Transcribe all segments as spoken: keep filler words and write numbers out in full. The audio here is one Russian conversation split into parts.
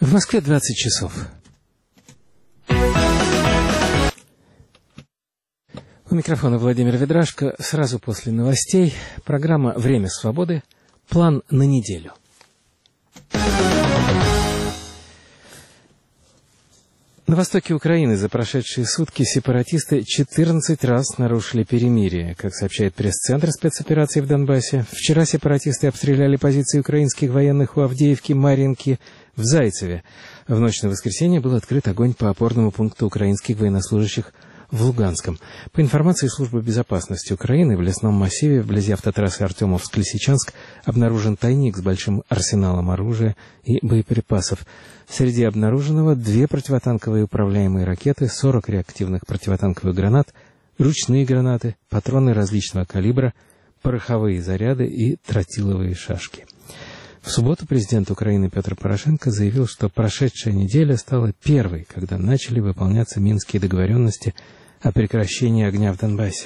В Москве двадцать часов. У микрофона Владимир Ведрашко. Сразу после новостей программа «Время свободы». План на неделю. На востоке Украины за прошедшие сутки сепаратисты четырнадцать раз нарушили перемирие. Как сообщает пресс-центр спецоперации в Донбассе, вчера сепаратисты обстреляли позиции украинских военных у Авдеевки, Марьинки, в Зайцеве. В ночь на воскресенье был открыт огонь по опорному пункту украинских военнослужащих в Луганском. По информации Службы безопасности Украины, в лесном массиве вблизи автотрассы Артемовск-Лисичанск обнаружен тайник с большим арсеналом оружия и боеприпасов. Среди обнаруженного две противотанковые управляемые ракеты, сорок реактивных противотанковых гранат, ручные гранаты, патроны различного калибра, пороховые заряды и тротиловые шашки. В субботу президент Украины Петр Порошенко заявил, что прошедшая неделя стала первой, когда начали выполняться Минские договоренности о прекращении огня в Донбассе.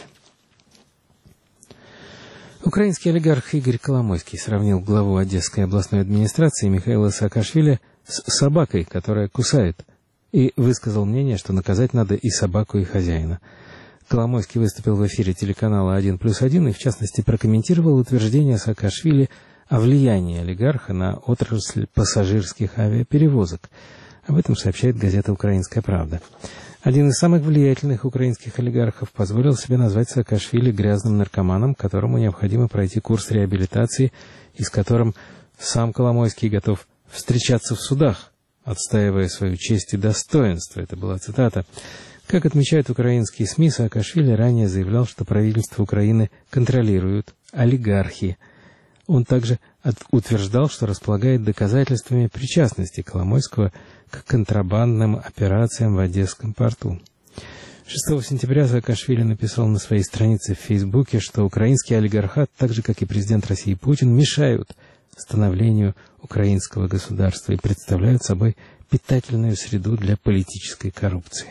Украинский олигарх Игорь Коломойский сравнил главу Одесской областной администрации Михаила Саакашвили с собакой, которая кусает, и высказал мнение, что наказать надо и собаку, и хозяина. Коломойский выступил в эфире телеканала один плюс один и, в частности, прокомментировал утверждение Саакашвили о влиянии олигарха на отрасль пассажирских авиаперевозок. Об этом сообщает газета «Украинская правда». Один из самых влиятельных украинских олигархов позволил себе назвать Саакашвили грязным наркоманом, которому необходимо пройти курс реабилитации, и с которым сам Коломойский готов встречаться в судах, отстаивая свою честь и достоинство. Это была цитата. Как отмечают украинские СМИ, Саакашвили ранее заявлял, что правительство Украины контролируют олигархи. Он также утверждал, что располагает доказательствами причастности Коломойского к контрабандным операциям в Одесском порту. шестого сентября Саакашвили написал на своей странице в Фейсбуке, что украинский олигархат, так же как и президент России Путин, мешают становлению украинского государства и представляют собой питательную среду для политической коррупции.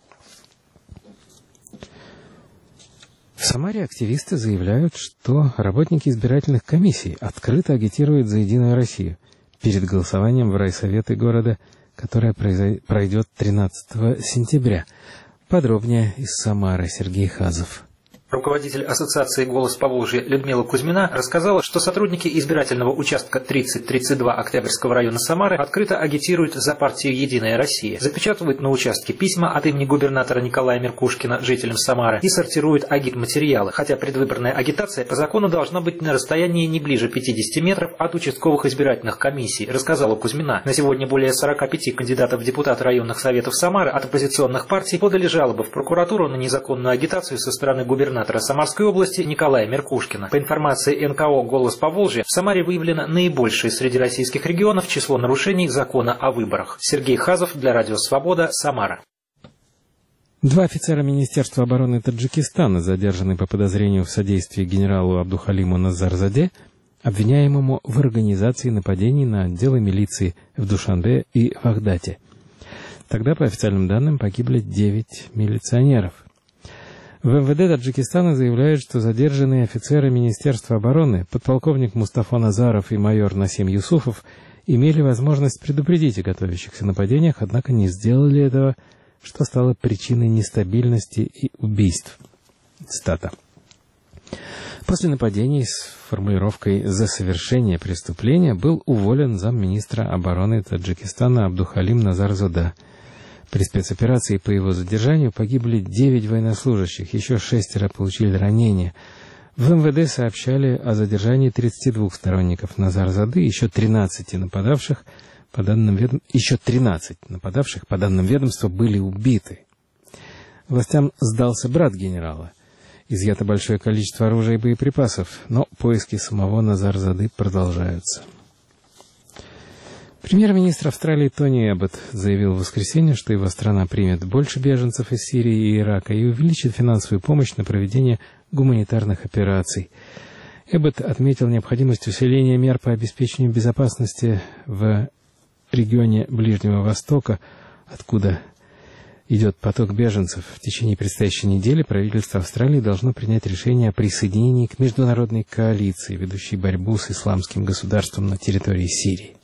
В Самаре активисты заявляют, что работники избирательных комиссий открыто агитируют за «Единую Россию» перед голосованием в райсоветы города, которое пройдет тринадцатого сентября. Подробнее из Самары Сергей Хазов. Руководитель ассоциации «Голос Поволжья» Людмила Кузьмина рассказала, что сотрудники избирательного участка тридцать тридцать два Октябрьского района Самары открыто агитируют за партию «Единая Россия», запечатывают на участке письма от имени губернатора Николая Меркушкина жителям Самары и сортируют агитматериалы, хотя предвыборная агитация по закону должна быть на расстоянии не ближе пятидесяти метров от участковых избирательных комиссий, рассказала Кузьмина. На сегодня более сорока пяти кандидатов в депутаты районных советов Самары от оппозиционных партий подали жалобы в прокуратуру на незаконную агитацию со стороны губернатора Самарской области Николая Меркушкина. По информации эн ка о «Голос Поволжья», в Самаре выявлено наибольшее среди российских регионов число нарушений закона о выборах. Сергей Хазов для Радио Свобода, Самара. Два офицера Министерства обороны Таджикистана задержаны по подозрению в содействии генералу Абдухалиму Назарзаде, обвиняемому в организации нападений на отделы милиции в Душанбе и Вахдате. Тогда, по официальным данным, погибли девять милиционеров. В эм вэ дэ Таджикистана заявляют, что задержанные офицеры Министерства обороны, подполковник Мустафа Назаров и майор Насим Юсуфов, имели возможность предупредить о готовящихся нападениях, однако не сделали этого, что стало причиной нестабильности и убийств. Цитата. После нападений с формулировкой «за совершение преступления» был уволен замминистра обороны Таджикистана Абдухалим Назарзода. При спецоперации по его задержанию погибли девять военнослужащих, еще шестеро получили ранения. В эм вэ дэ сообщали о задержании тридцати двух сторонников Назарзады, еще тринадцати нападавших, по данным ведом... еще тринадцать нападавших, по данным ведомства, были убиты. Властям сдался брат генерала. Изъято большое количество оружия и боеприпасов, но поиски самого Назарзады продолжаются. Премьер-министр Австралии Тони Эббот заявил в воскресенье, что его страна примет больше беженцев из Сирии и Ирака и увеличит финансовую помощь на проведение гуманитарных операций. Эббот отметил необходимость усиления мер по обеспечению безопасности в регионе Ближнего Востока, откуда идет поток беженцев. В течение предстоящей недели правительство Австралии должно принять решение о присоединении к международной коалиции, ведущей борьбу с исламским государством на территории Сирии.